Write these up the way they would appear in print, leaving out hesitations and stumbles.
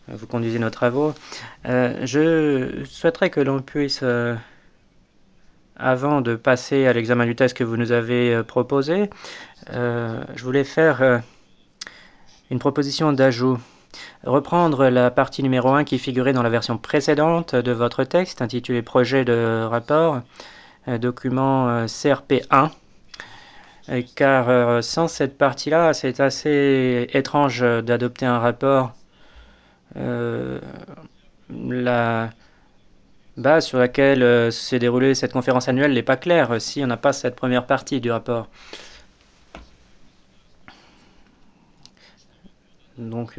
vous conduisez nos travaux. Je souhaiterais que l'on puisse, avant de passer à l'examen du texte que vous nous avez proposé, je voulais faire une proposition d'ajout. Reprendre la partie numéro 1 qui figurait dans la version précédente de votre texte, intitulé Projet de rapport, document CRP1, car sans cette partie-là, c'est assez étrange d'adopter un rapport. La base sur laquelle s'est déroulée cette conférence annuelle n'est pas claire si on n'a pas cette première partie du rapport. Donc,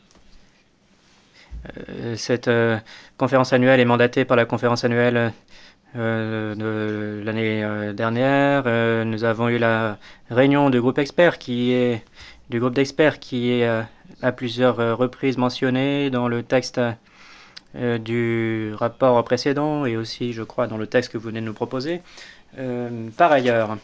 cette conférence annuelle est mandatée par la conférence annuelle de l'année dernière. Nous avons eu la réunion du groupe d'experts qui est à plusieurs reprises mentionné dans le texte du rapport précédent et aussi, je crois, dans le texte que vous venez de nous proposer. Par ailleurs,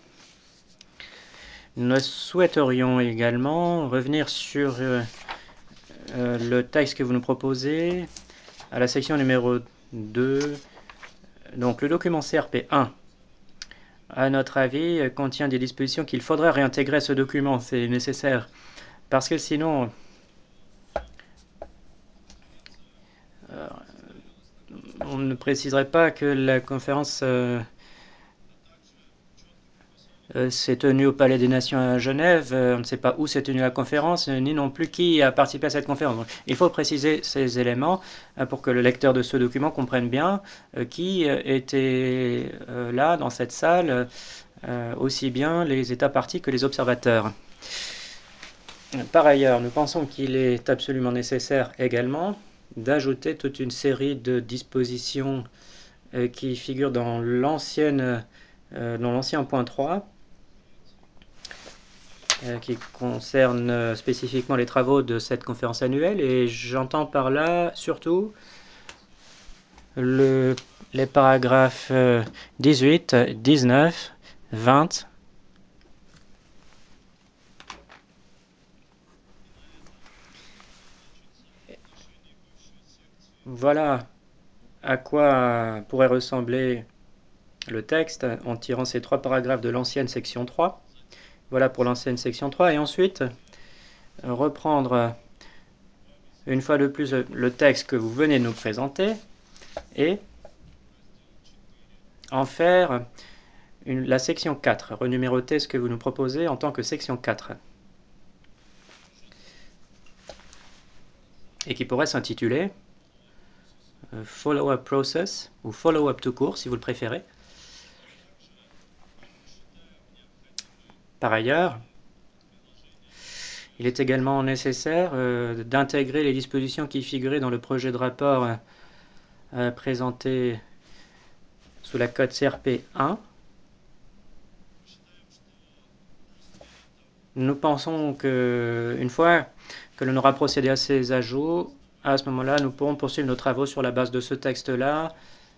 nous souhaiterions également revenir sur le texte que vous nous proposez à la section numéro 2. Donc le document CRP1, à notre avis, contient des dispositions qu'il faudra réintégrer à ce document. C'est nécessaire. Parce que sinon, on ne préciserait pas que la conférence s'est tenue au Palais des Nations à Genève. On ne sait pas où s'est tenue la conférence, ni non plus qui a participé à cette conférence. Donc, il faut préciser ces éléments pour que le lecteur de ce document comprenne bien qui était là, dans cette salle, aussi bien les États parties que les observateurs. Par ailleurs, nous pensons qu'il est absolument nécessaire également d'ajouter toute une série de dispositions qui figurent dans l'ancien point 3, qui concerne spécifiquement les travaux de cette conférence annuelle, et j'entends par là surtout les paragraphes 18, 19, 20. Voilà à quoi pourrait ressembler le texte en tirant ces trois paragraphes de l'ancienne section 3. Voilà pour l'ancienne section 3. Et ensuite, reprendre une fois de plus le texte que vous venez de nous présenter et en faire la section 4, renuméroter ce que vous nous proposez en tant que section 4, et qui pourrait s'intituler Follow-up Process, ou Follow-up tout court si vous le préférez. Par ailleurs, il est également nécessaire d'intégrer les dispositions qui figuraient dans le projet de rapport présenté sous la code CRP1. Nous pensons qu'une fois que l'on aura procédé à ces ajouts, à ce moment-là, nous pourrons poursuivre nos travaux sur la base de ce texte-là,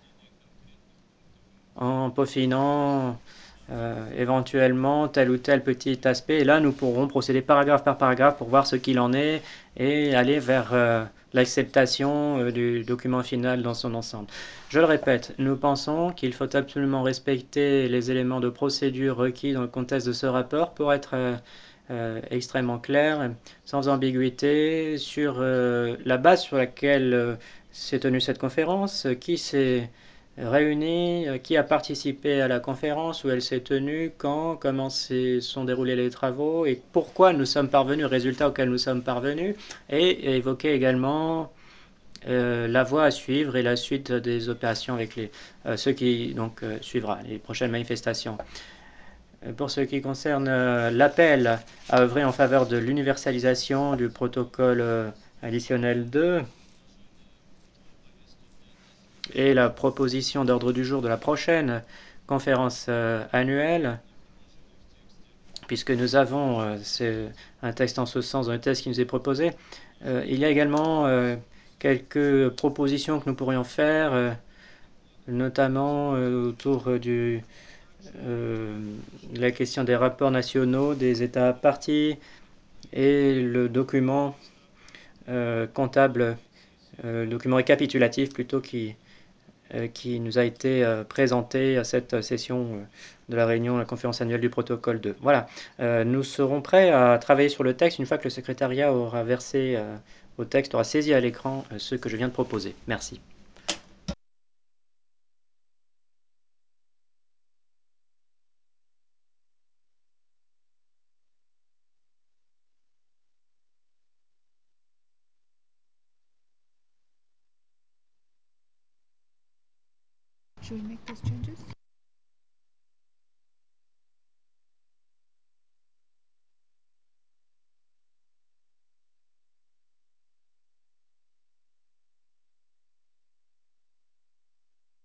en peaufinant éventuellement tel ou tel petit aspect. Et là, nous pourrons procéder paragraphe par paragraphe pour voir ce qu'il en est et aller vers l'acceptation du document final dans son ensemble. Je le répète, nous pensons qu'il faut absolument respecter les éléments de procédure requis dans le contexte de ce rapport pour être extrêmement clair, sans ambiguïté, sur la base sur laquelle s'est tenue cette conférence, qui s'est réuni, qui a participé à la conférence, où elle s'est tenue, quand, comment sont déroulés les travaux et pourquoi nous sommes parvenus, résultat auquel nous sommes parvenus, et évoquer également la voie à suivre et la suite des opérations avec ce qui donc suivra, les prochaines manifestations. Pour ce qui concerne l'appel à œuvrer en faveur de l'universalisation du protocole additionnel 2 et la proposition d'ordre du jour de la prochaine conférence annuelle, puisque nous avons un texte en ce sens dans le texte qui nous est proposé, il y a également quelques propositions que nous pourrions faire, notamment autour de la question des rapports nationaux des États partis et le document comptable, document récapitulatif plutôt qui nous a été présenté à cette session de la réunion de la conférence annuelle du protocole 2. Voilà, nous serons prêts à travailler sur le texte une fois que le secrétariat aura versé au texte, aura saisi à l'écran ce que je viens de proposer. Merci. Should we make those changes?